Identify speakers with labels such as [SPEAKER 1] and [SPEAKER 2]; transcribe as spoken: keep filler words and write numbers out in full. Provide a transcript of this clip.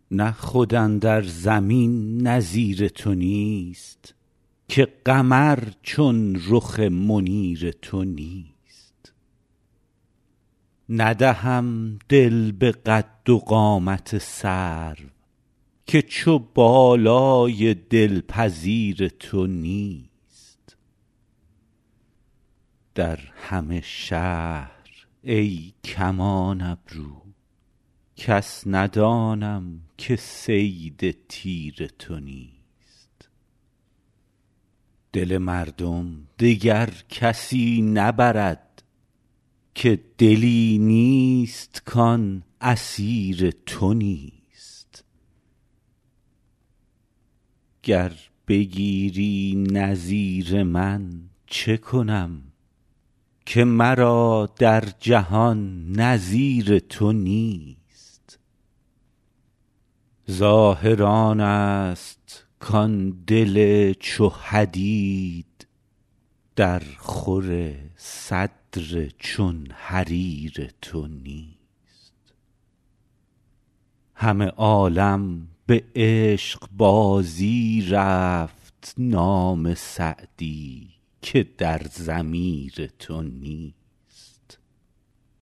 [SPEAKER 1] نه خود اندر زمین نظیر تو نیست، که قمر چون رخ منیر تو نیست. ندهم دل به قد و قامت سرو، که چو بالای دلپذیر تو نیست. در همه شهر ای کمان ابرو، کس ندانم که صید تیر تو نیست. دل مردم دگر کسی نبرد، که دلی نیست کان اسیر تو نیست. گر بگیری نظیر من چه کنم، که مرا در جهان نظیر تو نیست. ظاهر آن است کان دل چو حدید، در خور صدر چون حریر تو نیست. همه عالم به عشق بازی رفت نام سعدی، که در ضمیر تو نیست.